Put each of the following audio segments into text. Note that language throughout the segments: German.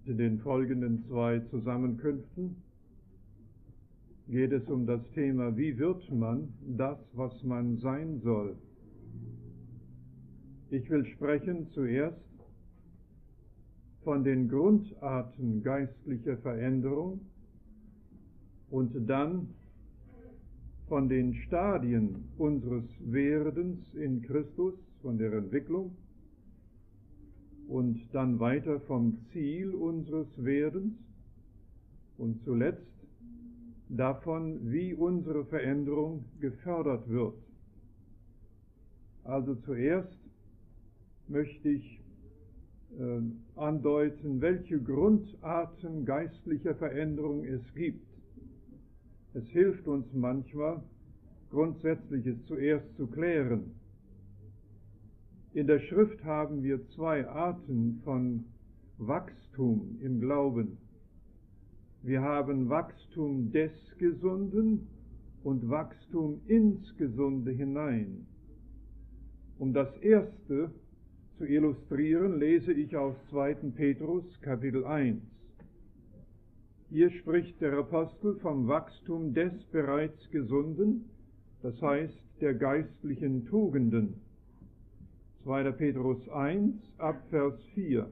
In den folgenden 2 Zusammenkünften geht es um das Thema, wie wird man das, was man sein soll. Ich will sprechen zuerst von den Grundarten geistlicher Veränderung und dann von den Stadien unseres Werdens in Christus, von der Entwicklung, und dann weiter vom Ziel unseres Werdens und zuletzt davon, wie unsere Veränderung gefördert wird. Also zuerst möchte ich andeuten, welche Grundarten geistlicher Veränderung es gibt. Es hilft uns manchmal, Grundsätzliches zuerst zu klären. In der Schrift haben wir 2 Arten von Wachstum im Glauben. Wir haben Wachstum des Gesunden und Wachstum ins Gesunde hinein. Um das erste zu illustrieren, lese ich aus 2. Petrus, Kapitel 1. Hier spricht der Apostel vom Wachstum des bereits Gesunden, das heißt der geistlichen Tugenden. 2. Petrus 1, ab Vers 4.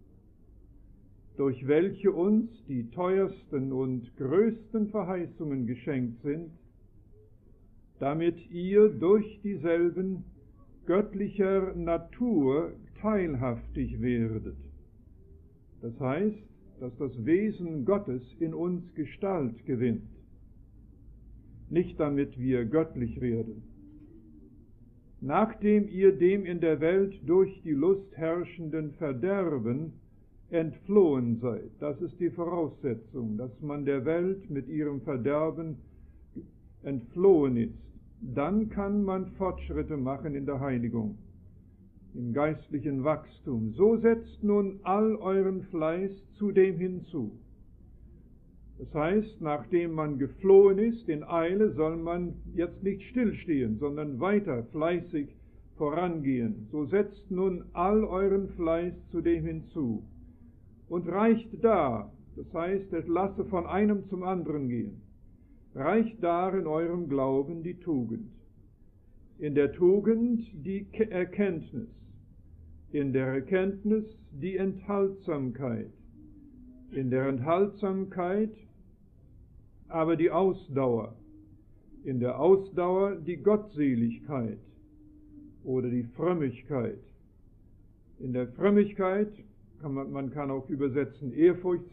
Durch welche uns die teuersten und größten Verheißungen geschenkt sind, damit ihr durch dieselben göttlicher Natur teilhaftig werdet. Das heißt, dass das Wesen Gottes in uns Gestalt gewinnt. Nicht damit wir göttlich werden. Nachdem ihr dem in der Welt durch die Lust herrschenden Verderben entflohen seid. Das ist die Voraussetzung, dass man der Welt mit ihrem Verderben entflohen ist. Dann kann man Fortschritte machen in der Heiligung, im geistlichen Wachstum. So setzt nun all euren Fleiß zu dem hinzu. Das heißt, nachdem man geflohen ist, in Eile, soll man jetzt nicht stillstehen, sondern weiter fleißig vorangehen. So setzt nun all euren Fleiß zu dem hinzu. Und reicht da, das heißt, es lasse von einem zum anderen gehen, reicht da in eurem Glauben die Tugend. In der Tugend die Erkenntnis. In der Erkenntnis die Enthaltsamkeit. In der Enthaltsamkeit aber die Ausdauer, in der Ausdauer die Gottseligkeit oder die Frömmigkeit. In der Frömmigkeit man kann auch übersetzen Ehrfurcht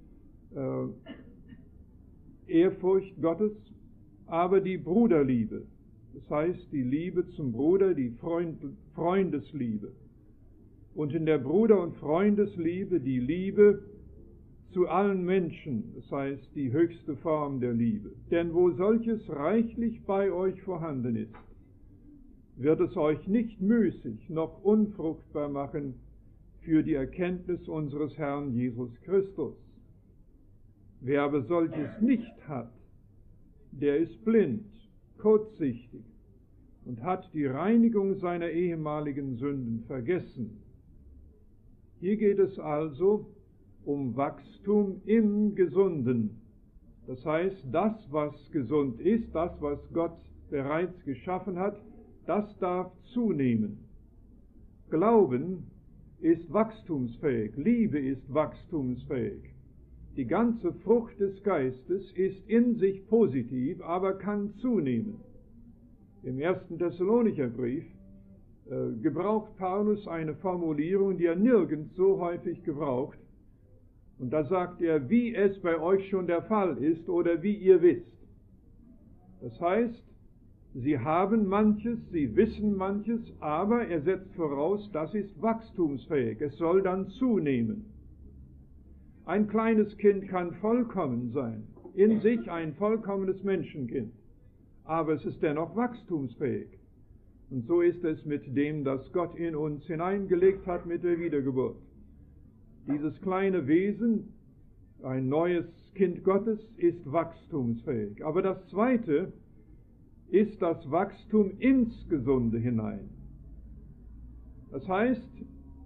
Gottes, aber die Bruderliebe, das heißt die Liebe zum Bruder, die Freundesliebe. Und in der Bruder- und Freundesliebe die Liebe zu allen Menschen, das heißt die höchste Form der Liebe. Denn wo solches reichlich bei euch vorhanden ist, wird es euch nicht müßig noch unfruchtbar machen für die Erkenntnis unseres Herrn Jesus Christus. Wer aber solches nicht hat, der ist blind, kurzsichtig und hat die Reinigung seiner ehemaligen Sünden vergessen. Hier geht es also um Wachstum im Gesunden. Das heißt, das, was gesund ist, das, was Gott bereits geschaffen hat, das darf zunehmen. Glauben ist wachstumsfähig, Liebe ist wachstumsfähig. Die ganze Frucht des Geistes ist in sich positiv, aber kann zunehmen. Im 1. Thessalonicher Brief gebraucht Paulus eine Formulierung, die er nirgends so häufig gebraucht. Und da sagt er, wie es bei euch schon der Fall ist oder wie ihr wisst. Das heißt, sie haben manches, sie wissen manches, aber er setzt voraus, das ist wachstumsfähig, es soll dann zunehmen. Ein kleines Kind kann vollkommen sein, in sich ein vollkommenes Menschenkind, aber es ist dennoch wachstumsfähig. Und so ist es mit dem, das Gott in uns hineingelegt hat mit der Wiedergeburt. Dieses kleine Wesen, ein neues Kind Gottes, ist wachstumsfähig. Aber das Zweite ist das Wachstum ins Gesunde hinein. Das heißt,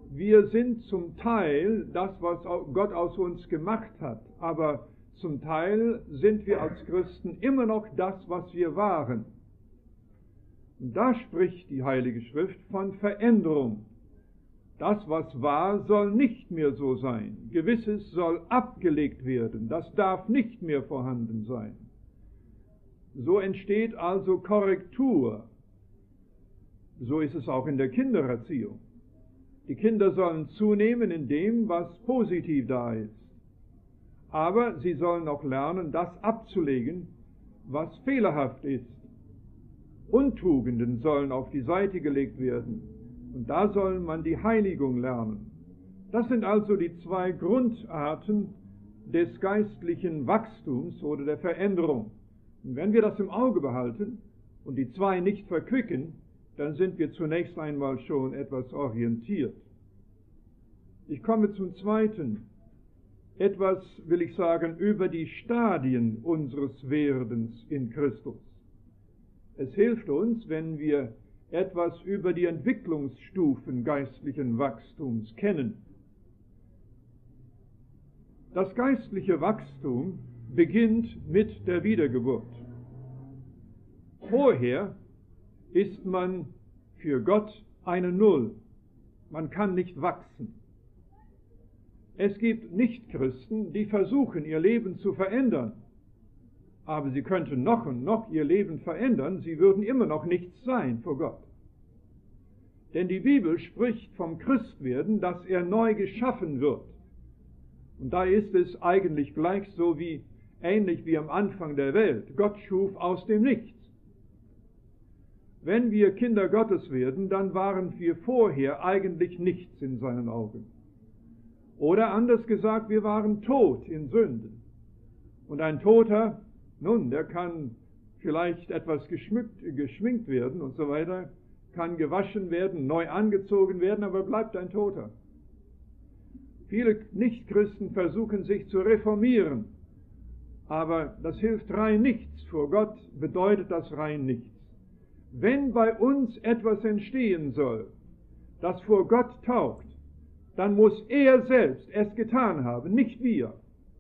wir sind zum Teil das, was Gott aus uns gemacht hat, aber zum Teil sind wir als Christen immer noch das, was wir waren. Und da spricht die Heilige Schrift von Veränderung. Das, was war, soll nicht mehr so sein. Gewisses soll abgelegt werden. Das darf nicht mehr vorhanden sein. So entsteht also Korrektur. So ist es auch in der Kindererziehung. Die Kinder sollen zunehmen in dem, was positiv da ist. Aber sie sollen auch lernen, das abzulegen, was fehlerhaft ist. Untugenden sollen auf die Seite gelegt werden. Und da soll man die Heiligung lernen. Das sind also die zwei Grundarten des geistlichen Wachstums oder der Veränderung. Und wenn wir das im Auge behalten und die zwei nicht verquicken, dann sind wir zunächst einmal schon etwas orientiert. Ich komme zum Zweiten. Etwas, will ich sagen, über die Stadien unseres Werdens in Christus. Es hilft uns, wenn wir etwas über die Entwicklungsstufen geistlichen Wachstums kennen. Das geistliche Wachstum beginnt mit der Wiedergeburt. Vorher ist man für Gott eine Null. Man kann nicht wachsen. Es gibt Nichtchristen, die versuchen, ihr Leben zu verändern. Aber sie könnten noch und noch ihr Leben verändern, sie würden immer noch nichts sein vor Gott. Denn die Bibel spricht vom Christwerden, dass er neu geschaffen wird. Und da ist es eigentlich gleich so ähnlich wie am Anfang der Welt. Gott schuf aus dem Nichts. Wenn wir Kinder Gottes werden, dann waren wir vorher eigentlich nichts in seinen Augen. Oder anders gesagt, wir waren tot in Sünden. Und ein Toter, der kann vielleicht etwas geschminkt werden und so weiter, kann gewaschen werden, neu angezogen werden, aber bleibt ein Toter. Viele Nichtchristen versuchen sich zu reformieren, aber das hilft rein nichts. Vor Gott bedeutet das rein nichts. Wenn bei uns etwas entstehen soll, das vor Gott taugt, dann muss er selbst es getan haben, nicht wir.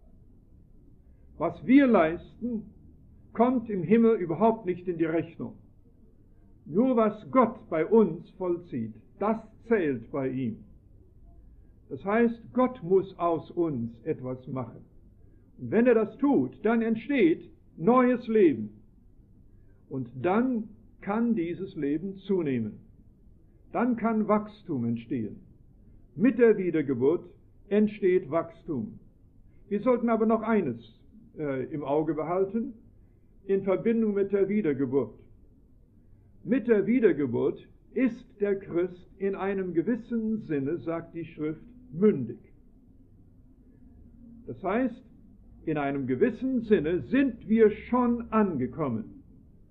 Was wir leisten, kommt im Himmel überhaupt nicht in die Rechnung. Nur was Gott bei uns vollzieht, das zählt bei ihm. Das heißt, Gott muss aus uns etwas machen. Und wenn er das tut, dann entsteht neues Leben. Und dann kann dieses Leben zunehmen. Dann kann Wachstum entstehen. Mit der Wiedergeburt entsteht Wachstum. Wir sollten aber noch eines im Auge behalten, in Verbindung mit der Wiedergeburt. Mit der Wiedergeburt ist der Christ in einem gewissen Sinne, sagt die Schrift, mündig. Das heißt, in einem gewissen Sinne sind wir schon angekommen.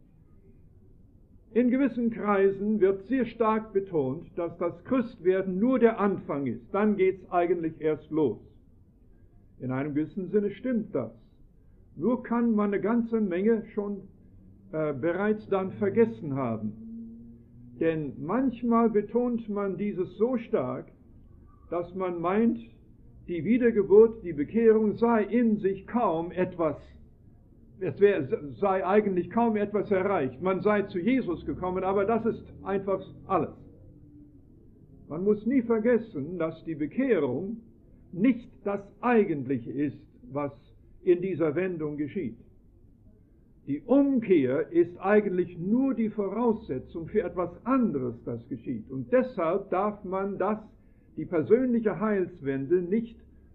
In gewissen Kreisen wird sehr stark betont, dass das Christwerden nur der Anfang ist. Dann geht es eigentlich erst los. In einem gewissen Sinne stimmt das. Nur kann man eine ganze Menge schon bereits dann vergessen haben. Denn manchmal betont man dieses so stark, dass man meint, die Wiedergeburt, die Bekehrung sei in sich kaum etwas, sei eigentlich kaum etwas erreicht. Man sei zu Jesus gekommen, aber das ist einfach alles. Man muss nie vergessen, dass die Bekehrung nicht das Eigentliche ist, was in dieser Wendung geschieht. Die Umkehr ist eigentlich nur die Voraussetzung für etwas anderes, das geschieht. Und deshalb darf man die persönliche Heilswende nicht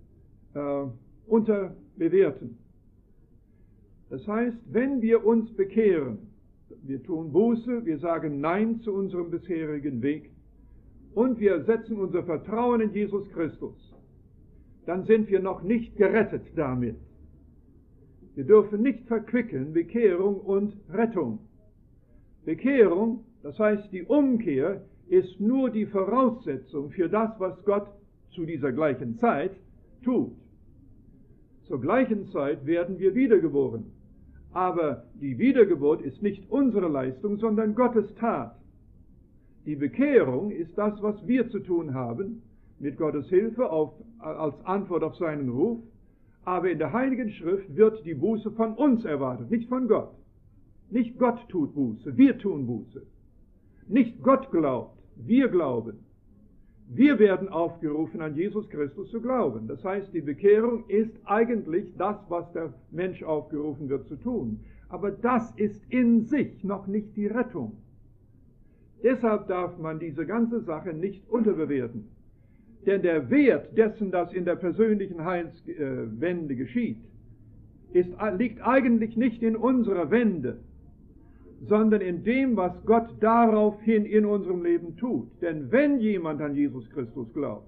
unterbewerten. Das heißt, wenn wir uns bekehren, wir tun Buße, wir sagen Nein zu unserem bisherigen Weg und wir setzen unser Vertrauen in Jesus Christus, dann sind wir noch nicht gerettet damit. Wir dürfen nicht verquicken Bekehrung und Rettung. Bekehrung, das heißt die Umkehr, ist nur die Voraussetzung für das, was Gott zu dieser gleichen Zeit tut. Zur gleichen Zeit werden wir wiedergeboren. Aber die Wiedergeburt ist nicht unsere Leistung, sondern Gottes Tat. Die Bekehrung ist das, was wir zu tun haben, mit Gottes Hilfe als Antwort auf seinen Ruf. Aber in der Heiligen Schrift wird die Buße von uns erwartet, nicht von Gott. Nicht Gott tut Buße, wir tun Buße. Nicht Gott glaubt, wir glauben. Wir werden aufgerufen, an Jesus Christus zu glauben. Das heißt, die Bekehrung ist eigentlich das, was der Mensch aufgerufen wird zu tun. Aber das ist in sich noch nicht die Rettung. Deshalb darf man diese ganze Sache nicht unterbewerten. Denn der Wert dessen, das in der persönlichen Heilswende geschieht, liegt eigentlich nicht in unserer Wende, sondern in dem, was Gott daraufhin in unserem Leben tut. Denn wenn jemand an Jesus Christus glaubt,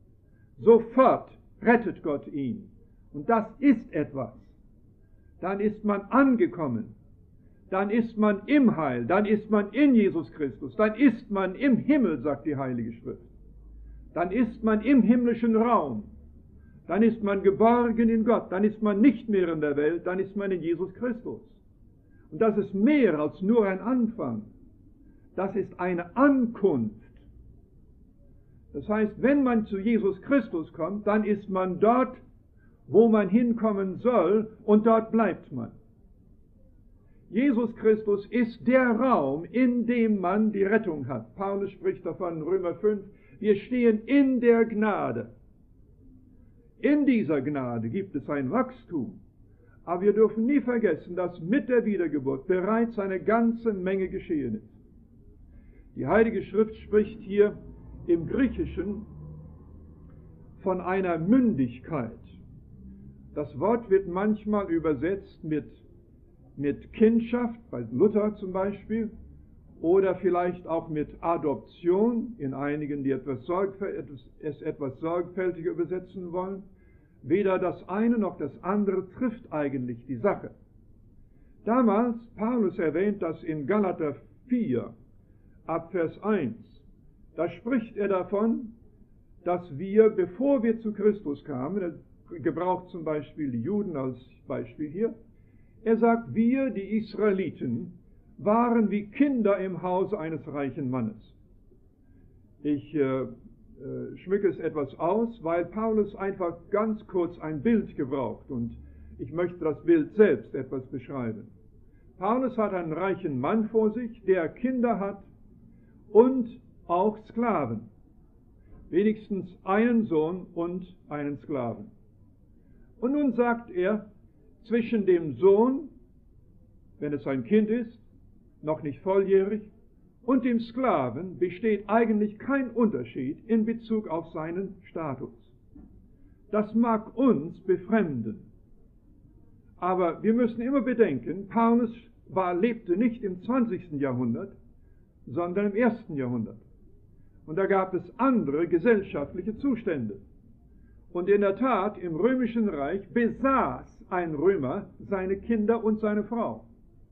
sofort rettet Gott ihn. Und das ist etwas. Dann ist man angekommen. Dann ist man im Heil. Dann ist man in Jesus Christus. Dann ist man im Himmel, sagt die Heilige Schrift. Dann ist man im himmlischen Raum. Dann ist man geborgen in Gott. Dann ist man nicht mehr in der Welt. Dann ist man in Jesus Christus. Und das ist mehr als nur ein Anfang. Das ist eine Ankunft. Das heißt, wenn man zu Jesus Christus kommt, dann ist man dort, wo man hinkommen soll, und dort bleibt man. Jesus Christus ist der Raum, in dem man die Rettung hat. Paulus spricht davon in Römer 5, wir stehen in der Gnade. In dieser Gnade gibt es ein Wachstum. Aber wir dürfen nie vergessen, dass mit der Wiedergeburt bereits eine ganze Menge geschehen ist. Die Heilige Schrift spricht hier im Griechischen von einer Mündigkeit. Das Wort wird manchmal übersetzt mit Kindschaft, bei Luther zum Beispiel, oder vielleicht auch mit Adoption, in einigen, die es etwas sorgfältiger übersetzen wollen. Weder das eine noch das andere trifft eigentlich die Sache. Damals, Paulus erwähnt das in Galater 4, ab Vers 1, da spricht er davon, dass wir, bevor wir zu Christus kamen, er gebraucht zum Beispiel die Juden als Beispiel hier, er sagt, wir, die Israeliten, waren wie Kinder im Hause eines reichen Mannes. Ich schmücke es etwas aus, weil Paulus einfach ganz kurz ein Bild gebraucht und ich möchte das Bild selbst etwas beschreiben. Paulus hat einen reichen Mann vor sich, der Kinder hat und auch Sklaven. Wenigstens einen Sohn und einen Sklaven. Und nun sagt er, zwischen dem Sohn, wenn es ein Kind ist, noch nicht volljährig, und dem Sklaven besteht eigentlich kein Unterschied in Bezug auf seinen Status. Das mag uns befremden. Aber wir müssen immer bedenken, Paulus lebte nicht im 20. Jahrhundert, sondern im 1. Jahrhundert. Und da gab es andere gesellschaftliche Zustände. Und in der Tat, im Römischen Reich besaß ein Römer seine Kinder und seine Frau.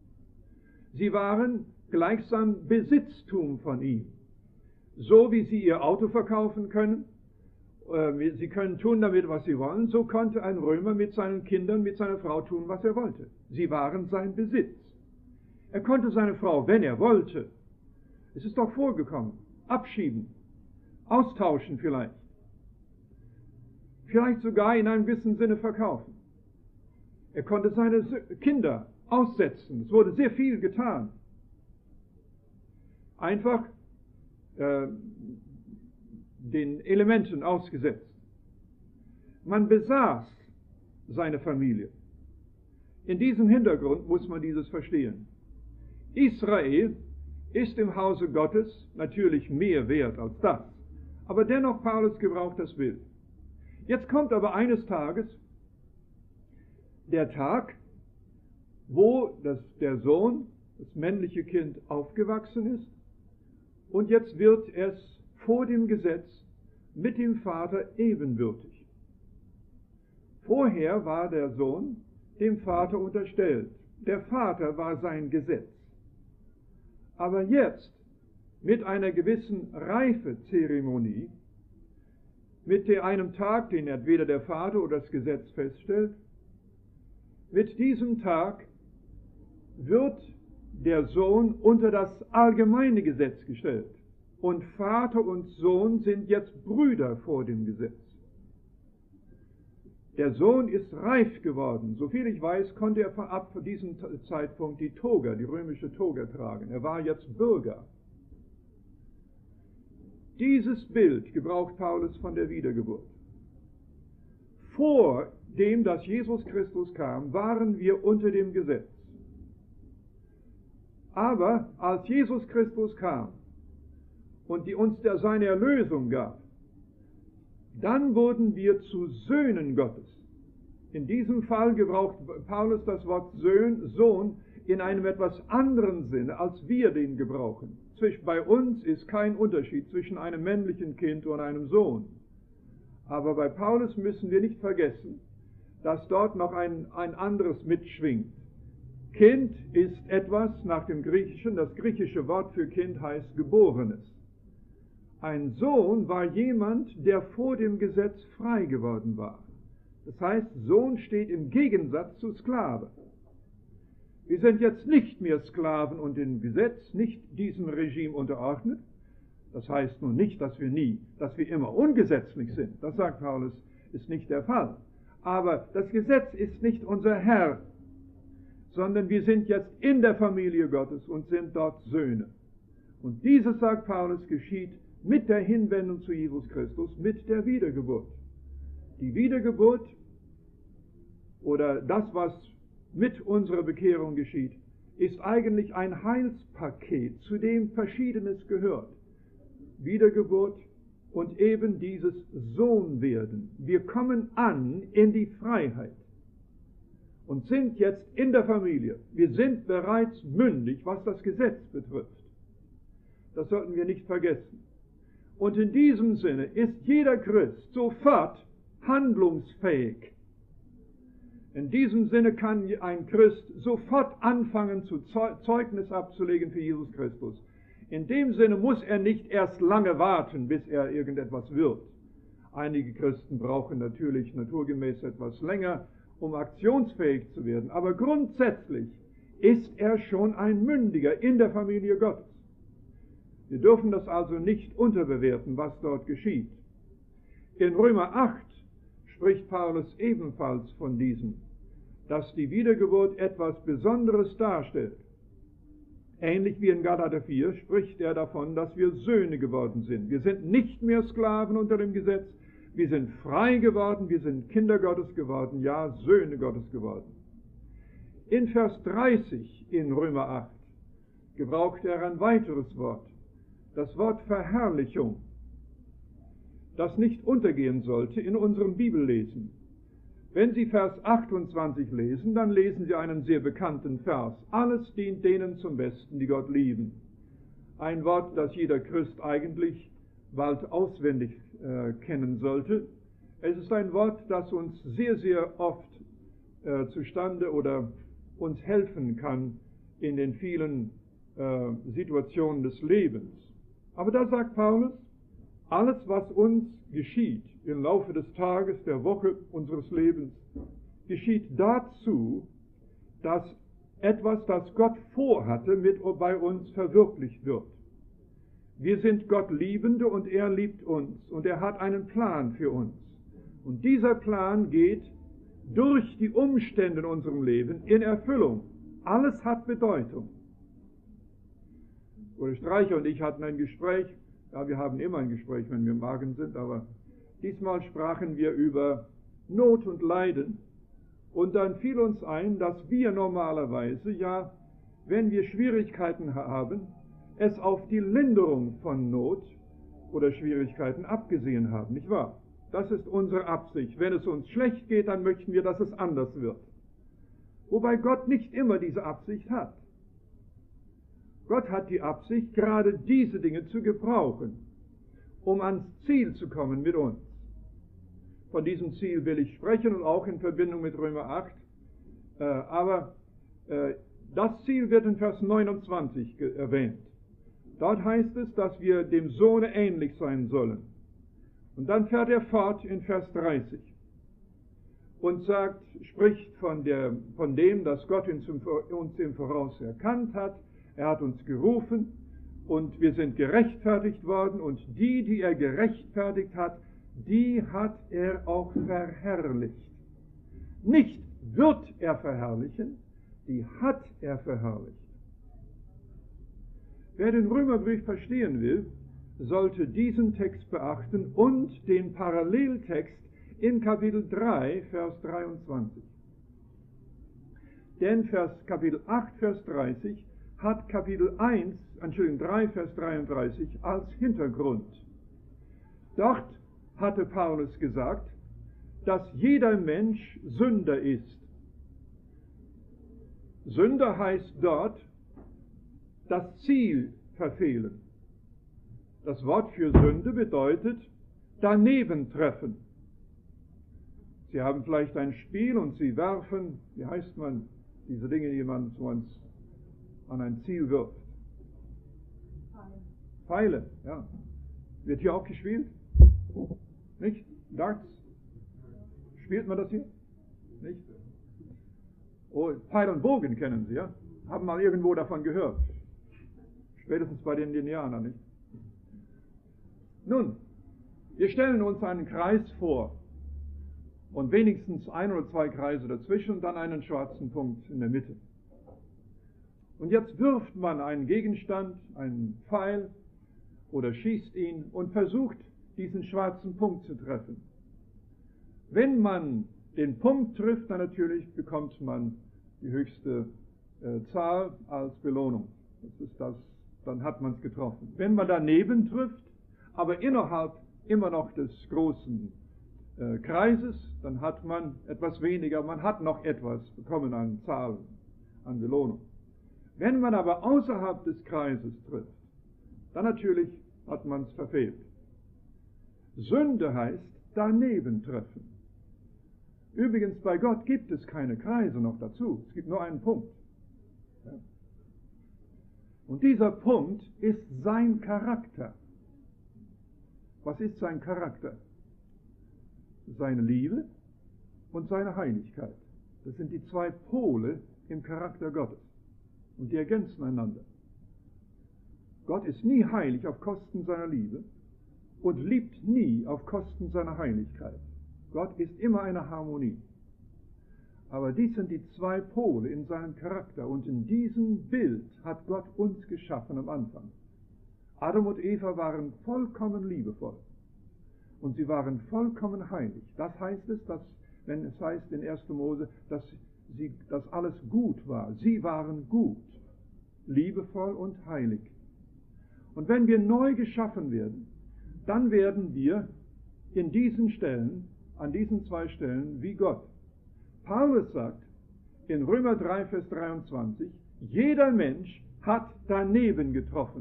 Sie waren gleichsam Besitztum von ihm. So wie sie ihr Auto verkaufen können, sie können tun damit, was sie wollen, so konnte ein Römer mit seinen Kindern, mit seiner Frau tun, was er wollte. Sie waren sein Besitz. Er konnte seine Frau, wenn er wollte, es ist doch vorgekommen, abschieben, austauschen vielleicht sogar in einem gewissen Sinne verkaufen. Er konnte seine Kinder aussetzen, es wurde sehr viel getan. Einfach den Elementen ausgesetzt. Man besaß seine Familie. In diesem Hintergrund muss man dieses verstehen. Israel ist im Hause Gottes natürlich mehr wert als das. Aber dennoch, Paulus gebraucht das Bild. Jetzt kommt aber eines Tages der Tag, wo der Sohn, das männliche Kind, aufgewachsen ist. Und jetzt wird es vor dem Gesetz mit dem Vater ebenbürtig. Vorher war der Sohn dem Vater unterstellt. Der Vater war sein Gesetz. Aber jetzt, mit einer gewissen Reifezeremonie, mit einem Tag, den entweder der Vater oder das Gesetz feststellt, mit diesem Tag wird der Sohn unter das allgemeine Gesetz gestellt. und Vater und Sohn sind jetzt Brüder vor dem Gesetz. Der Sohn ist reif geworden. Soviel ich weiß, konnte er ab diesem Zeitpunkt die Toga, die römische Toga tragen. Er war jetzt Bürger. Dieses Bild gebraucht Paulus von der Wiedergeburt. Vor dem, dass Jesus Christus kam, waren wir unter dem Gesetz. Aber als Jesus Christus kam und die uns seine Erlösung gab, dann wurden wir zu Söhnen Gottes. In diesem Fall gebraucht Paulus das Wort Sohn in einem etwas anderen Sinne, als wir den gebrauchen. Bei uns ist kein Unterschied zwischen einem männlichen Kind und einem Sohn. Aber bei Paulus müssen wir nicht vergessen, dass dort noch ein anderes mitschwingt. Kind ist etwas nach dem Griechischen, das griechische Wort für Kind heißt Geborenes. Ein Sohn war jemand, der vor dem Gesetz frei geworden war. Das heißt, Sohn steht im Gegensatz zu Sklave. Wir sind jetzt nicht mehr Sklaven und dem Gesetz, nicht diesem Regime unterordnet. Das heißt nun nicht, dass wir immer ungesetzlich sind. Das sagt Paulus, ist nicht der Fall. Aber das Gesetz ist nicht unser Herr, sondern wir sind jetzt in der Familie Gottes und sind dort Söhne. Und dieses, sagt Paulus, geschieht mit der Hinwendung zu Jesus Christus, mit der Wiedergeburt. Die Wiedergeburt oder das, was mit unserer Bekehrung geschieht, ist eigentlich ein Heilspaket, zu dem Verschiedenes gehört. Wiedergeburt und eben dieses Sohnwerden. Wir kommen an in die Freiheit und sind jetzt in der Familie. Wir sind bereits mündig, was das Gesetz betrifft. Das sollten wir nicht vergessen. Und in diesem Sinne ist jeder Christ sofort handlungsfähig. In diesem Sinne kann ein Christ sofort anfangen, zu Zeugnis abzulegen für Jesus Christus. In dem Sinne muss er nicht erst lange warten, bis er irgendetwas wird. Einige Christen brauchen natürlich naturgemäß etwas länger, um aktionsfähig zu werden. Aber grundsätzlich ist er schon ein Mündiger in der Familie Gottes. Wir dürfen das also nicht unterbewerten, was dort geschieht. In Römer 8 spricht Paulus ebenfalls von diesem, dass die Wiedergeburt etwas Besonderes darstellt. Ähnlich wie in Galater 4 spricht er davon, dass wir Söhne geworden sind. Wir sind nicht mehr Sklaven unter dem Gesetz, wir sind frei geworden, wir sind Kinder Gottes geworden, ja, Söhne Gottes geworden. In Vers 30 in Römer 8 gebraucht er ein weiteres Wort, das Wort Verherrlichung, das nicht untergehen sollte in unserem Bibellesen. Wenn Sie Vers 28 lesen, dann lesen Sie einen sehr bekannten Vers. Alles dient denen zum Besten, die Gott lieben. Ein Wort, das jeder Christ eigentlich bald auswendig kennen sollte. Es ist ein Wort, das uns sehr, sehr oft zustande oder uns helfen kann in den vielen Situationen des Lebens. Aber da sagt Paulus, alles, was uns geschieht im Laufe des Tages, der Woche, unseres Lebens, geschieht dazu, dass etwas, das Gott vorhatte, bei uns verwirklicht wird. Wir sind Gott Liebende und er liebt uns und er hat einen Plan für uns. Und dieser Plan geht durch die Umstände in unserem Leben in Erfüllung. Alles hat Bedeutung. Bruder Streicher und ich hatten ein Gespräch. Ja, wir haben immer ein Gespräch, wenn wir im Wagen sind, aber diesmal sprachen wir über Not und Leiden. Und dann fiel uns ein, dass wir normalerweise, ja, wenn wir Schwierigkeiten haben, es auf die Linderung von Not oder Schwierigkeiten abgesehen haben, nicht wahr? Das ist unsere Absicht. Wenn es uns schlecht geht, dann möchten wir, dass es anders wird. Wobei Gott nicht immer diese Absicht hat. Gott hat die Absicht, gerade diese Dinge zu gebrauchen, um ans Ziel zu kommen mit uns. Von diesem Ziel will ich sprechen und auch in Verbindung mit Römer 8. Aber das Ziel wird in Vers 29 erwähnt. Dort heißt es, dass wir dem Sohne ähnlich sein sollen. Und dann fährt er fort in Vers 30 und spricht von dem, dass Gott uns im Voraus erkannt hat. Er hat uns gerufen und wir sind gerechtfertigt worden, und die, die er gerechtfertigt hat, die hat er auch verherrlicht. Nicht wird er verherrlichen, die hat er verherrlicht. Wer den Römerbrief verstehen will, sollte diesen Text beachten und den Paralleltext in Kapitel 3, Vers 23. Denn Kapitel 8, Vers 30 hat Kapitel 3, Vers 33 als Hintergrund. Dort hatte Paulus gesagt, dass jeder Mensch Sünder ist. Sünder heißt dort das Ziel verfehlen. Das Wort für Sünde bedeutet daneben treffen. Sie haben vielleicht ein Spiel und Sie werfen, wie heißt man, diese Dinge, die man so an ein Ziel wirft? Pfeile, ja. Wird hier auch gespielt? Nicht? Darts? Spielt man das hier? Nicht? Oh, Pfeil und Bogen kennen Sie, ja? Haben mal irgendwo davon gehört. Spätestens bei den Indianern, nicht? Nun, wir stellen uns einen Kreis vor und wenigstens 1 oder 2 Kreise dazwischen und dann einen schwarzen Punkt in der Mitte. Und jetzt wirft man einen Gegenstand, einen Pfeil oder schießt ihn und versucht, diesen schwarzen Punkt zu treffen. Wenn man den Punkt trifft, dann natürlich bekommt man die höchste Zahl als Belohnung. Das ist das, dann hat man es getroffen. Wenn man daneben trifft, aber innerhalb immer noch des großen Kreises, dann hat man etwas weniger, man hat noch etwas bekommen an Zahlen, an Belohnung. Wenn man aber außerhalb des Kreises trifft, dann natürlich hat man es verfehlt. Sünde heißt daneben treffen. Übrigens, bei Gott gibt es keine Kreise noch dazu, es gibt nur einen Punkt. Ja. Und dieser Punkt ist sein Charakter. Was ist sein Charakter? Seine Liebe und seine Heiligkeit. Das sind die 2 Pole im Charakter Gottes. Und die ergänzen einander. Gott ist nie heilig auf Kosten seiner Liebe und liebt nie auf Kosten seiner Heiligkeit. Gott ist immer eine Harmonie. Aber dies sind die 2 Pole in seinem Charakter, und in diesem Bild hat Gott uns geschaffen am Anfang. Adam und Eva waren vollkommen liebevoll und sie waren vollkommen heilig. Das heißt es, dass, wenn es heißt in 1. Mose, dass alles gut war. Sie waren gut, liebevoll und heilig. Und wenn wir neu geschaffen werden, dann werden wir in diesen Stellen, an diesen 2 Stellen, wie Gott. Paulus sagt in Römer 3, Vers 23, jeder Mensch hat daneben getroffen,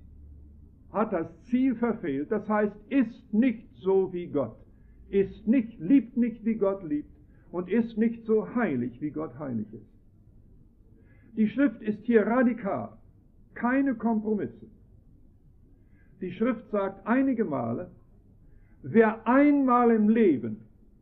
hat das Ziel verfehlt, das heißt, ist nicht so wie Gott, liebt nicht wie Gott liebt und ist nicht so heilig, wie Gott heilig ist. Die Schrift ist hier radikal, keine Kompromisse. Die Schrift sagt einige Male, wer einmal im Leben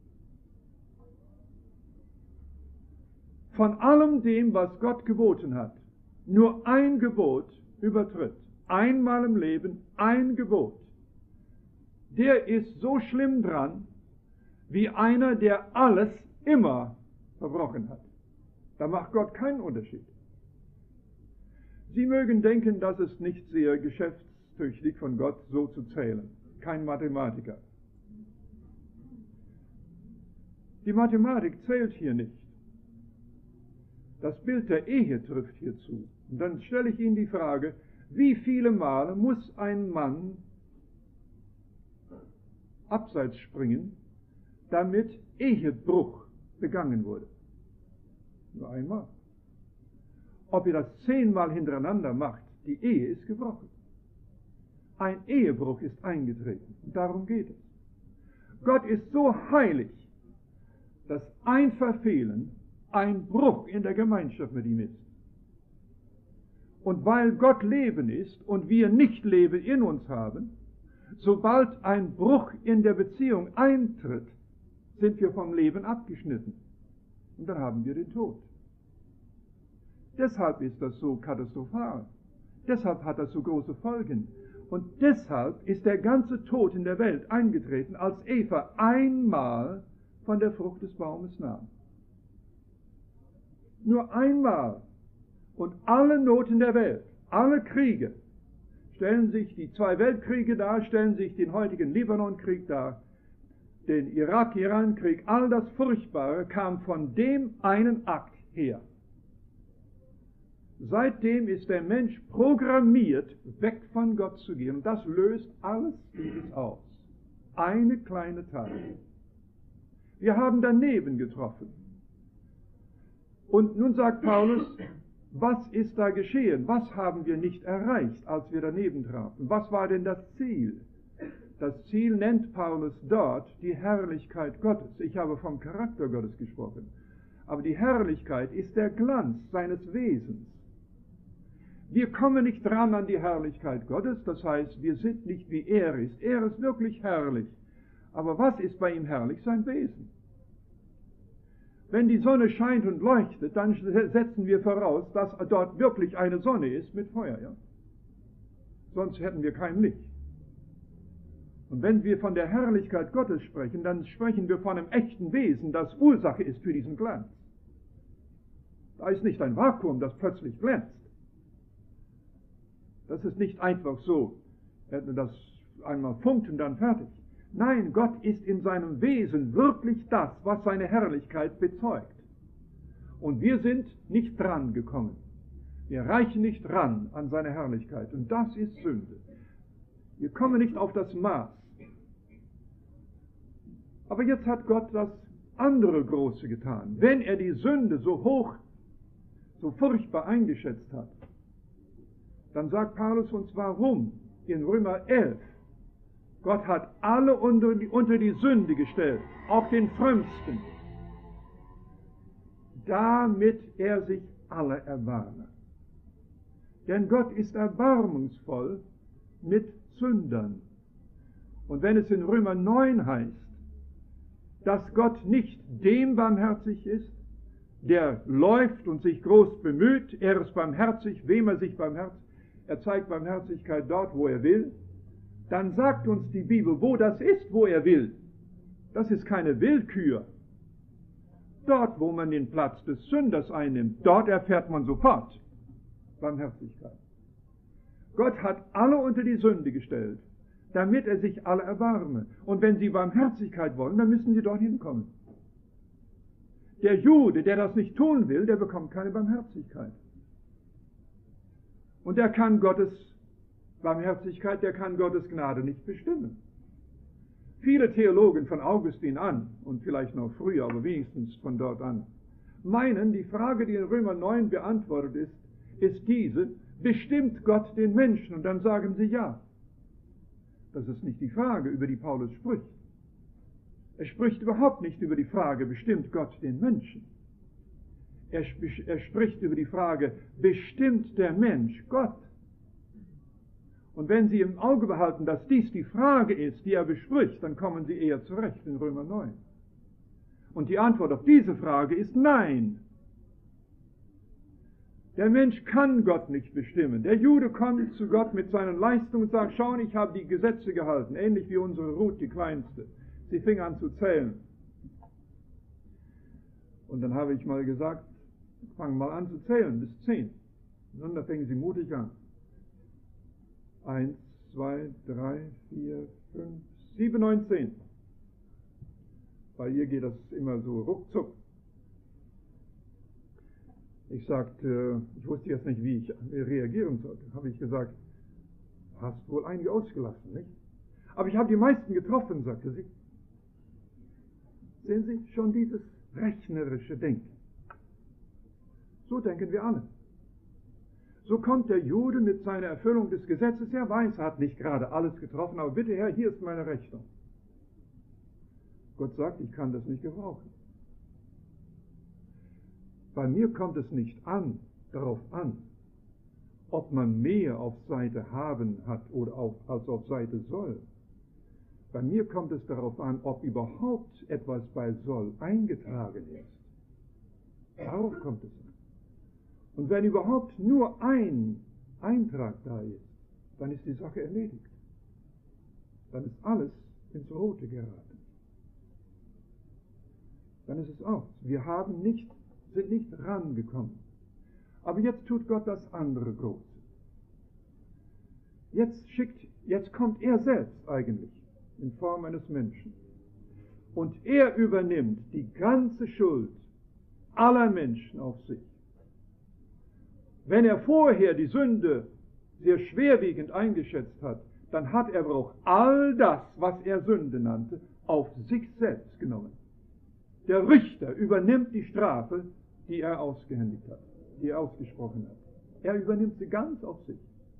von allem dem, was Gott geboten hat, nur ein Gebot übertritt, einmal im Leben ein Gebot, der ist so schlimm dran, wie einer, der alles immer verbrochen hat. Da macht Gott keinen Unterschied. Sie mögen denken, das ist nicht sehr geschäftstüchtig von Gott, so zu zählen. Kein Mathematiker. Die Mathematik zählt hier nicht. Das Bild der Ehe trifft hier zu. Und dann stelle ich Ihnen die Frage, wie viele Male muss ein Mann abseits springen, damit Ehebruch begangen wurde? Nur einmal. Ob er das 10-mal hintereinander macht, die Ehe ist gebrochen. Ein Ehebruch ist eingetreten. Und darum geht es. Gott ist so heilig, dass ein Verfehlen ein Bruch in der Gemeinschaft mit ihm ist. Und weil Gott Leben ist und wir nicht Leben in uns haben, sobald ein Bruch in der Beziehung eintritt, sind wir vom Leben abgeschnitten. Und dann haben wir den Tod. Deshalb ist das so katastrophal. Deshalb hat das so große Folgen. Und deshalb ist der ganze Tod in der Welt eingetreten, als Eva einmal von der Frucht des Baumes nahm. Nur einmal. Und alle Not in der Welt, alle Kriege, stellen sich die 2 Weltkriege dar, stellen sich den heutigen Libanonkrieg dar, den Irak-Iran-Krieg, all das Furchtbare kam von dem einen Akt her. Seitdem ist der Mensch programmiert, weg von Gott zu gehen. Und das löst alles dieses aus. Eine kleine Tat. Wir haben daneben getroffen. Und nun sagt Paulus, was ist da geschehen? Was haben wir nicht erreicht, als wir daneben trafen? Was war denn das Ziel? Das Ziel nennt Paulus dort die Herrlichkeit Gottes. Ich habe vom Charakter Gottes gesprochen. Aber die Herrlichkeit ist der Glanz seines Wesens. Wir kommen nicht dran an die Herrlichkeit Gottes, das heißt, wir sind nicht wie er ist. Er ist wirklich herrlich. Aber was ist bei ihm herrlich? Sein Wesen. Wenn die Sonne scheint und leuchtet, dann setzen wir voraus, dass dort wirklich eine Sonne ist mit Feuer. Ja? Sonst hätten wir kein Licht. Und wenn wir von der Herrlichkeit Gottes sprechen, dann sprechen wir von einem echten Wesen, das Ursache ist für diesen Glanz. Da ist nicht ein Vakuum, das plötzlich glänzt. Das ist nicht einfach so, das einmal funkt und dann fertig. Nein, Gott ist in seinem Wesen wirklich das, was seine Herrlichkeit bezeugt. Und wir sind nicht dran gekommen. Wir reichen nicht ran an seine Herrlichkeit. Und das ist Sünde. Wir kommen nicht auf das Maß. Aber jetzt hat Gott das andere Große getan. Wenn er die Sünde so hoch, so furchtbar eingeschätzt hat, dann sagt Paulus uns warum in Römer 11. Gott hat alle unter die Sünde gestellt, auch den Frömmsten, damit er sich alle erbarme. Denn Gott ist erbarmungsvoll mit Sündern. Und wenn es in Römer 9 heißt, dass Gott nicht dem barmherzig ist, der läuft und sich groß bemüht, er ist barmherzig, wem er sich barmherzig, er zeigt Barmherzigkeit dort, wo er will, dann sagt uns die Bibel, wo das ist, wo er will. Das ist keine Willkür. Dort, wo man den Platz des Sünders einnimmt, dort erfährt man sofort Barmherzigkeit. Gott hat alle unter die Sünde gestellt, damit er sich alle erbarme. Und wenn sie Barmherzigkeit wollen, dann müssen sie dorthin kommen. Der Jude, der das nicht tun will, der bekommt keine Barmherzigkeit. Und der kann Gottes Barmherzigkeit, der kann Gottes Gnade nicht bestimmen. Viele Theologen von Augustin an, und vielleicht noch früher, aber wenigstens von dort an, meinen, die Frage, die in Römer 9 beantwortet ist diese: Bestimmt Gott den Menschen? Und dann sagen sie ja. Das ist nicht die Frage, über die Paulus spricht. Er spricht überhaupt nicht über die Frage, bestimmt Gott den Menschen? Er spricht über die Frage, bestimmt der Mensch Gott? Und wenn Sie im Auge behalten, dass dies die Frage ist, die er bespricht, dann kommen Sie eher zurecht in Römer 9. Und die Antwort auf diese Frage ist nein. Der Mensch kann Gott nicht bestimmen. Der Jude kommt zu Gott mit seinen Leistungen und sagt, schau, ich habe die Gesetze gehalten, ähnlich wie unsere Ruth, die Kleinste. Sie fing an zu zählen. Und dann habe ich mal gesagt, fang mal an zu zählen, bis 10. Und dann fingen sie mutig an. 1, 2, 3, 4, 5, 7, 9, 10. Bei ihr geht das immer so ruckzuck. Ich sagte, ich wusste jetzt nicht, wie ich reagieren sollte. Habe ich gesagt, hast wohl einige ausgelassen, nicht? Aber ich habe die meisten getroffen, sagte sie. Sehen Sie, schon dieses rechnerische Denken. So denken wir alle. So kommt der Jude mit seiner Erfüllung des Gesetzes. Er weiß, er hat nicht gerade alles getroffen, aber bitte Herr, hier ist meine Rechnung. Gott sagt, ich kann das nicht gebrauchen. Bei mir kommt es nicht darauf an, ob man mehr auf Seite haben hat oder als auf Seite soll. Bei mir kommt es darauf an, ob überhaupt etwas bei soll eingetragen ist. Darauf kommt es an. Und wenn überhaupt nur ein Eintrag da ist, dann ist die Sache erledigt. Dann ist alles ins Rote geraten. Dann ist es aus. Wir sind nicht rangekommen. Aber jetzt tut Gott das andere Große. Jetzt kommt er selbst eigentlich in Form eines Menschen. Und er übernimmt die ganze Schuld aller Menschen auf sich. Wenn er vorher die Sünde sehr schwerwiegend eingeschätzt hat, dann hat er aber auch all das, was er Sünde nannte, auf sich selbst genommen. Der Richter übernimmt die Strafe, die er ausgehändigt hat, die er ausgesprochen hat. Er übernimmt sie ganz auf sich.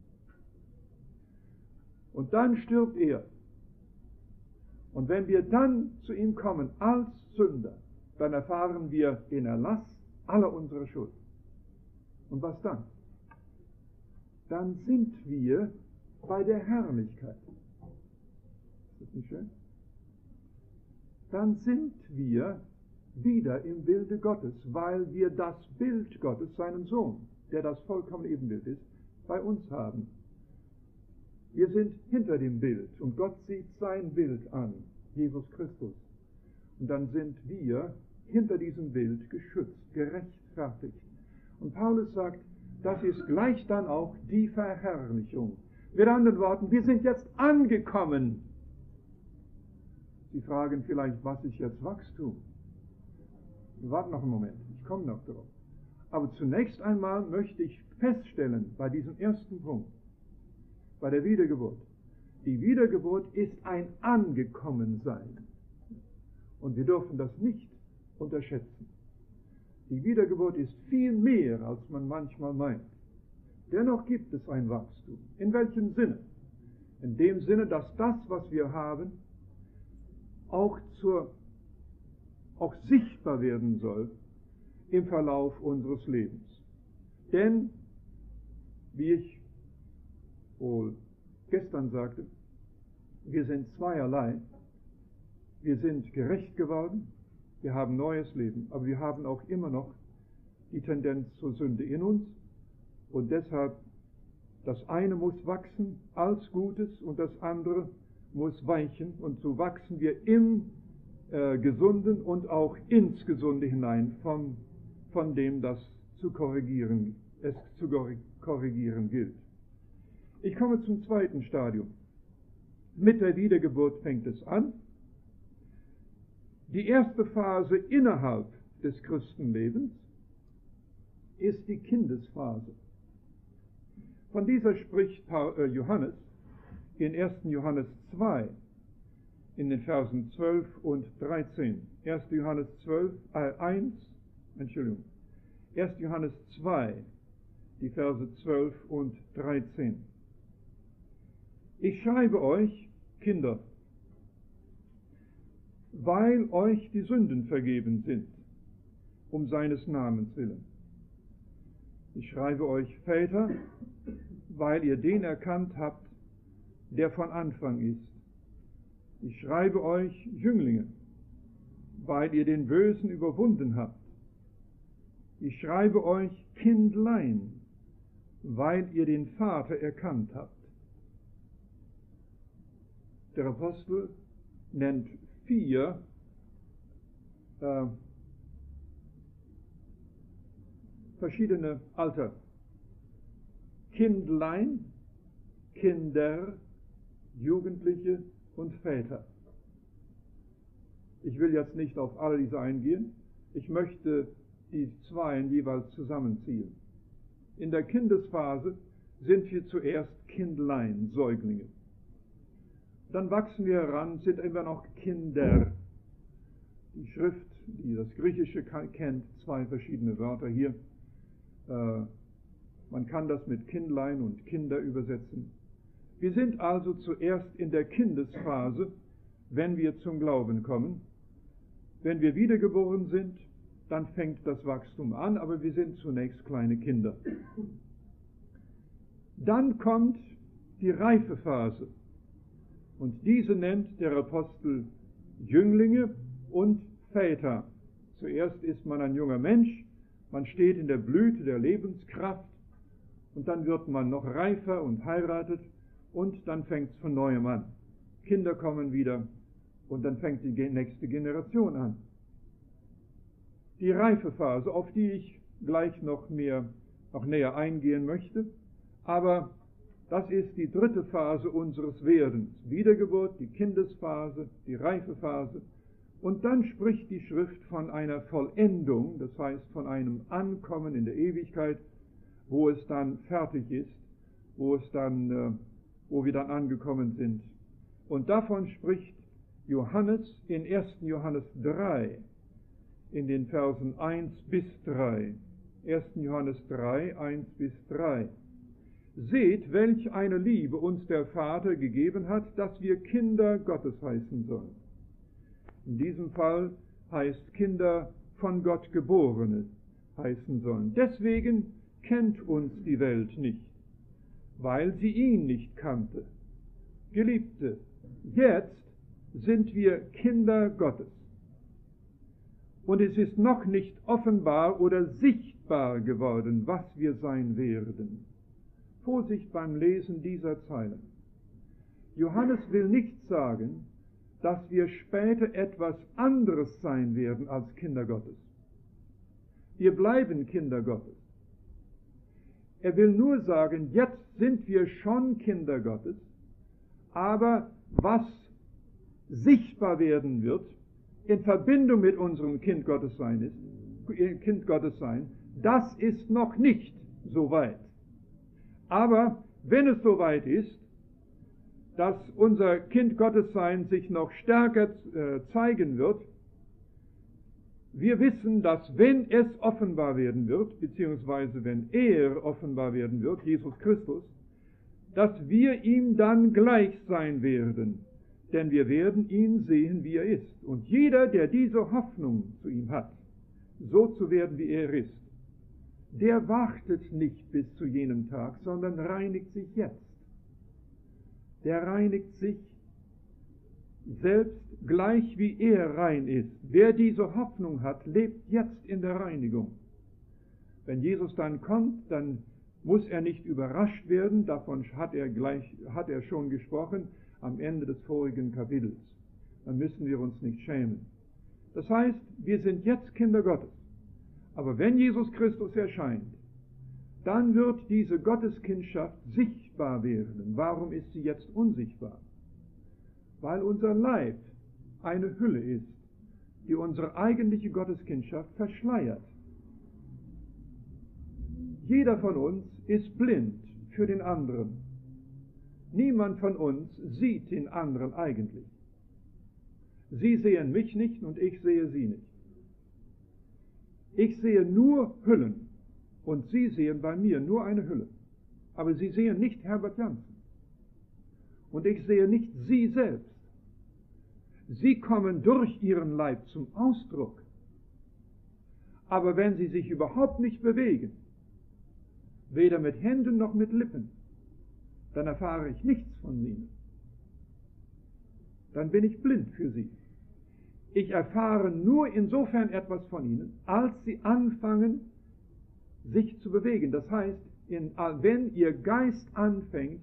Und dann stirbt er. Und wenn wir dann zu ihm kommen als Sünder, dann erfahren wir den Erlass aller unserer Schuld. Und was dann? Dann sind wir bei der Herrlichkeit. Ist das nicht schön? Dann sind wir wieder im Bilde Gottes, weil wir das Bild Gottes, seinen Sohn, der das vollkommene Ebenbild ist, bei uns haben. Wir sind hinter dem Bild und Gott sieht sein Bild an, Jesus Christus. Und dann sind wir hinter diesem Bild geschützt, gerechtfertigt. Und Paulus sagt, das ist gleich dann auch die Verherrlichung. Mit anderen Worten, wir sind jetzt angekommen. Sie fragen vielleicht, was ist jetzt Wachstum? Wir warten noch einen Moment, ich komme noch darauf. Aber zunächst einmal möchte ich feststellen, bei diesem ersten Punkt, bei der Wiedergeburt, die Wiedergeburt ist ein Angekommensein. Und wir dürfen das nicht unterschätzen. Die Wiedergeburt ist viel mehr, als man manchmal meint. Dennoch gibt es ein Wachstum. In welchem Sinne? In dem Sinne, dass das, was wir haben, auch sichtbar werden soll im Verlauf unseres Lebens. Denn, wie ich wohl gestern sagte, wir sind zweierlei. Wir sind gerecht geworden, wir haben neues Leben, aber wir haben auch immer noch die Tendenz zur Sünde in uns. Und deshalb, das eine muss wachsen als Gutes und das andere muss weichen. Und so wachsen wir im Gesunden und auch ins Gesunde hinein, von dem es zu korrigieren gilt. Ich komme zum zweiten Stadium. Mit der Wiedergeburt fängt es an. Die erste Phase innerhalb des Christenlebens ist die Kindesphase. Von dieser spricht Johannes in 1. Johannes 2 in den Versen 12 und 13. 1. Johannes 1. Johannes 2, die Verse 12 und 13. Ich schreibe euch, Kinder, weil euch die Sünden vergeben sind, um seines Namens willen. Ich schreibe euch, Väter, weil ihr den erkannt habt, der von Anfang ist. Ich schreibe euch, Jünglinge, weil ihr den Bösen überwunden habt. Ich schreibe euch, Kindlein, weil ihr den Vater erkannt habt. Der Apostel nennt 4 verschiedene Alter. Kindlein, Kinder, Jugendliche und Väter. Ich will jetzt nicht auf alle diese eingehen. Ich möchte die 2 jeweils zusammenziehen. In der Kindesphase sind wir zuerst Kindlein, Säuglinge. Dann wachsen wir heran, sind immer noch Kinder. Die Schrift, die das Griechische kennt, 2 verschiedene Wörter hier. Man kann das mit Kindlein und Kinder übersetzen. Wir sind also zuerst in der Kindesphase, wenn wir zum Glauben kommen. Wenn wir wiedergeboren sind, dann fängt das Wachstum an, aber wir sind zunächst kleine Kinder. Dann kommt die Reifephase. Und diese nennt der Apostel Jünglinge und Väter. Zuerst ist man ein junger Mensch, man steht in der Blüte der Lebenskraft und dann wird man noch reifer und heiratet und dann fängt es von neuem an. Kinder kommen wieder und dann fängt die nächste Generation an. Die Reifephase, auf die ich gleich noch näher eingehen möchte, aber das ist die dritte Phase unseres Werdens. Wiedergeburt, die Kindesphase, die Reifephase. Und dann spricht die Schrift von einer Vollendung, das heißt von einem Ankommen in der Ewigkeit, wo es dann fertig ist, wo wir dann angekommen sind. Und davon spricht Johannes in 1. Johannes 3, in den Versen 1 bis 3. 1. Johannes 3, 1 bis 3. Seht, welch eine Liebe uns der Vater gegeben hat, dass wir Kinder Gottes heißen sollen. In diesem Fall heißt Kinder von Gott Geborene heißen sollen. Deswegen kennt uns die Welt nicht, weil sie ihn nicht kannte. Geliebte, jetzt sind wir Kinder Gottes. Und es ist noch nicht offenbar oder sichtbar geworden, was wir sein werden. Vorsicht beim Lesen dieser Zeilen. Johannes will nicht sagen, dass wir später etwas anderes sein werden als Kinder Gottes. Wir bleiben Kinder Gottes. Er will nur sagen, jetzt sind wir schon Kinder Gottes, aber was sichtbar werden wird, in Verbindung mit unserem Kind Gottes sein, das ist noch nicht so weit. Aber wenn es soweit ist, dass unser Kind Gottes sein sich noch stärker zeigen wird, wir wissen, dass wenn es offenbar werden wird, beziehungsweise wenn er offenbar werden wird, Jesus Christus, dass wir ihm dann gleich sein werden, denn wir werden ihn sehen, wie er ist. Und jeder, der diese Hoffnung zu ihm hat, so zu werden, wie er ist, der wartet nicht bis zu jenem Tag, sondern reinigt sich jetzt. Der reinigt sich selbst gleich, wie er rein ist. Wer diese Hoffnung hat, lebt jetzt in der Reinigung. Wenn Jesus dann kommt, dann muss er nicht überrascht werden, davon hat er schon gesprochen am Ende des vorigen Kapitels. Dann müssen wir uns nicht schämen. Das heißt, wir sind jetzt Kinder Gottes. Aber wenn Jesus Christus erscheint, dann wird diese Gotteskindschaft sichtbar werden. Warum ist sie jetzt unsichtbar? Weil unser Leib eine Hülle ist, die unsere eigentliche Gotteskindschaft verschleiert. Jeder von uns ist blind für den anderen. Niemand von uns sieht den anderen eigentlich. Sie sehen mich nicht und ich sehe sie nicht. Ich sehe nur Hüllen und Sie sehen bei mir nur eine Hülle. Aber Sie sehen nicht Herbert Janssen. Und ich sehe nicht Sie selbst. Sie kommen durch Ihren Leib zum Ausdruck. Aber wenn Sie sich überhaupt nicht bewegen, weder mit Händen noch mit Lippen, dann erfahre ich nichts von Ihnen. Dann bin ich blind für Sie. Ich erfahre nur insofern etwas von Ihnen, als Sie anfangen, sich zu bewegen. Das heißt, wenn Ihr Geist anfängt,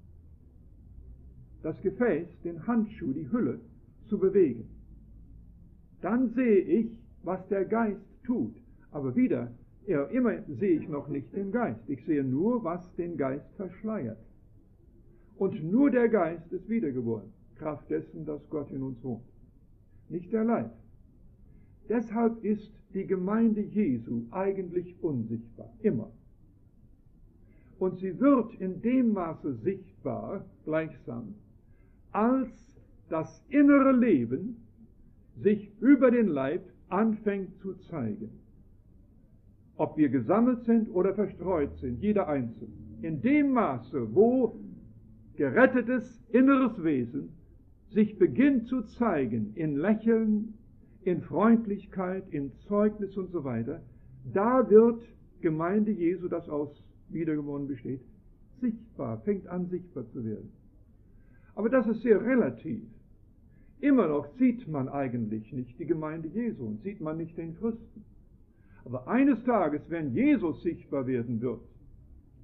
das Gefäß, den Handschuh, die Hülle zu bewegen, dann sehe ich, was der Geist tut. Aber immer sehe ich noch nicht den Geist. Ich sehe nur, was den Geist verschleiert. Und nur der Geist ist wiedergeboren, Kraft dessen, dass Gott in uns wohnt. Nicht der Leib. Deshalb ist die Gemeinde Jesu eigentlich unsichtbar, immer. Und sie wird in dem Maße sichtbar, gleichsam, als das innere Leben sich über den Leib anfängt zu zeigen. Ob wir gesammelt sind oder verstreut sind, jeder Einzelne. In dem Maße, wo gerettetes inneres Wesen sich beginnt zu zeigen, in Lächeln, in Freundlichkeit, in Zeugnis und so weiter, da wird Gemeinde Jesu, das aus Wiedergeboren besteht, sichtbar, fängt an sichtbar zu werden. Aber das ist sehr relativ. Immer noch sieht man eigentlich nicht die Gemeinde Jesu und sieht man nicht den Christen. Aber eines Tages, wenn Jesus sichtbar werden wird,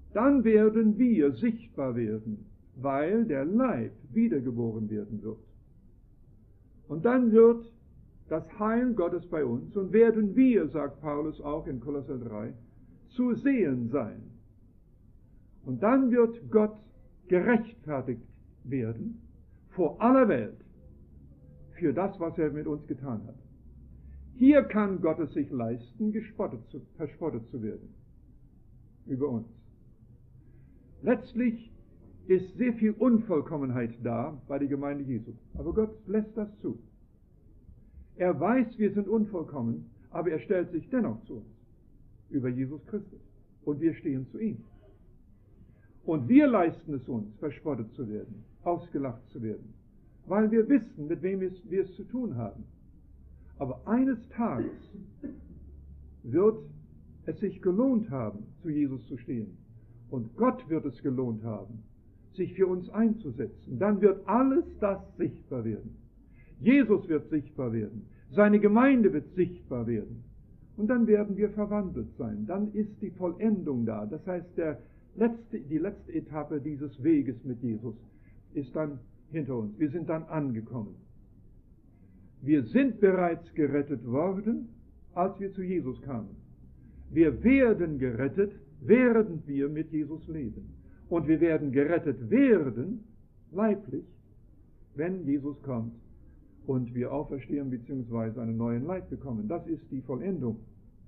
dann werden wir sichtbar werden, weil der Leib wiedergeboren werden wird. Und dann wird das Heil Gottes bei uns und werden wir, sagt Paulus auch in Kolosser 3, zu sehen sein. Und dann wird Gott gerechtfertigt werden vor aller Welt für das, was er mit uns getan hat. Hier kann Gott es sich leisten, verspottet zu werden über uns. Letztlich ist sehr viel Unvollkommenheit da bei der Gemeinde Jesu. Aber Gott lässt das zu. Er weiß, wir sind unvollkommen, aber er stellt sich dennoch zu uns über Jesus Christus. Und wir stehen zu ihm. Und wir leisten es uns, verspottet zu werden, ausgelacht zu werden, weil wir wissen, mit wem wir es zu tun haben. Aber eines Tages wird es sich gelohnt haben, zu Jesus zu stehen. Und Gott wird es gelohnt haben, sich für uns einzusetzen. Dann wird alles das sichtbar werden. Jesus wird sichtbar werden. Seine Gemeinde wird sichtbar werden. Und dann werden wir verwandelt sein. Dann ist die Vollendung da. Das heißt, die letzte Etappe dieses Weges mit Jesus ist dann hinter uns. Wir sind dann angekommen. Wir sind bereits gerettet worden, als wir zu Jesus kamen. Wir werden gerettet, während wir mit Jesus leben. Und wir werden gerettet werden, leiblich, wenn Jesus kommt und wir auferstehen bzw. einen neuen Leib bekommen. Das ist die Vollendung.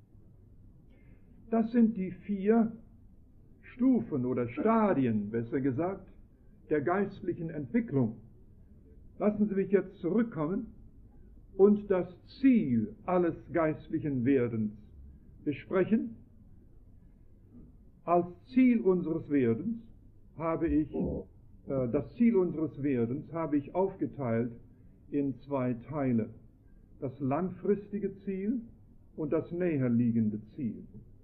Das sind die 4 Stufen oder Stadien, besser gesagt, der geistlichen Entwicklung. Lassen Sie mich jetzt zurückkommen und das Ziel alles geistlichen Werdens besprechen. Als Ziel unseres Werdens habe ich aufgeteilt in 2 Teile. Das langfristige Ziel und das näherliegende Ziel.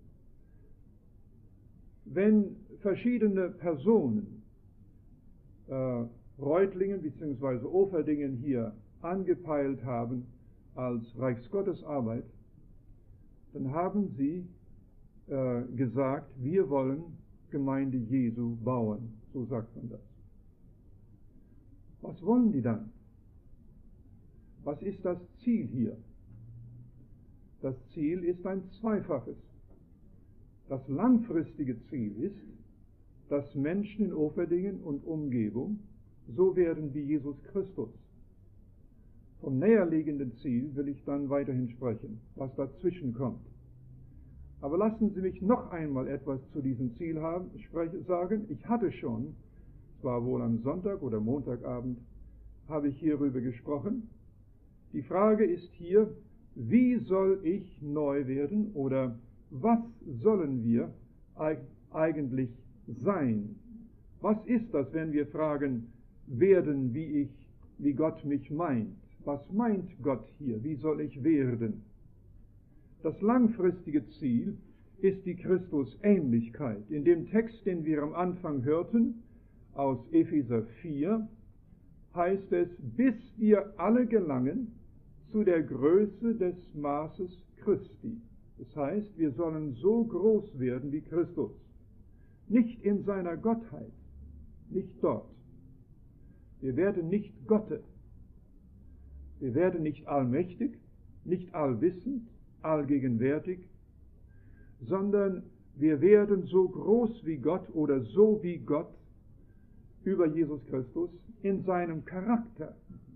Wenn verschiedene Personen Reutlingen bzw. Oferdingen hier angepeilt haben als Reichsgottesarbeit, dann haben sie gesagt, wir wollen Gemeinde Jesu bauen. So sagt man das. Was wollen die dann? Was ist das Ziel hier? Das Ziel ist ein zweifaches. Das langfristige Ziel ist, dass Menschen in Oferdingen und Umgebung so werden wie Jesus Christus. Vom näherliegenden Ziel will ich dann weiterhin sprechen, was dazwischen kommt. Aber lassen Sie mich noch einmal etwas zu diesem Ziel sagen. Ich hatte schon, es war wohl am Sonntag oder Montagabend, habe ich hierüber gesprochen. Die Frage ist hier, wie soll ich neu werden oder was sollen wir eigentlich sein? Was ist das, wenn wir fragen, werden, wie Gott mich meint? Was meint Gott hier? Wie soll ich werden? Das langfristige Ziel ist die Christusähnlichkeit. In dem Text, den wir am Anfang hörten, aus Epheser 4, heißt es, bis wir alle gelangen zu der Größe des Maßes Christi. Das heißt, wir sollen so groß werden wie Christus. Nicht in seiner Gottheit, nicht dort. Wir werden nicht Gotte. Wir werden nicht allmächtig, nicht allwissend, allgegenwärtig, sondern wir werden so groß wie Gott oder so wie Gott über Jesus Christus in seinem Charakter.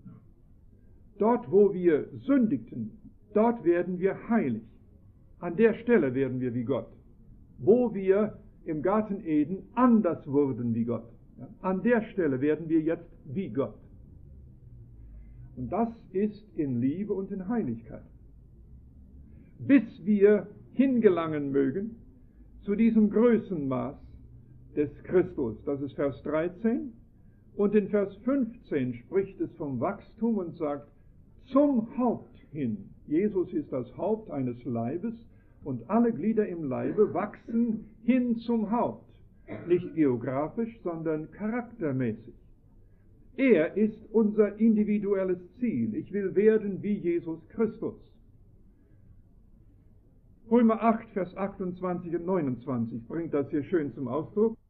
Dort, wo wir sündigten, dort werden wir heilig. An der Stelle werden wir wie Gott. Wo wir im Garten Eden anders wurden wie Gott. An der Stelle werden wir jetzt wie Gott. Und das ist in Liebe und in Heiligkeit. Bis wir hingelangen mögen zu diesem Größenmaß des Christus. Das ist Vers 13. Und in Vers 15 spricht es vom Wachstum und sagt, zum Haupt hin. Jesus ist das Haupt eines Leibes und alle Glieder im Leibe wachsen hin zum Haupt. Nicht geografisch, sondern charaktermäßig. Er ist unser individuelles Ziel. Ich will werden wie Jesus Christus. Römer 8, Vers 28 und 29 bringt das hier schön zum Ausdruck.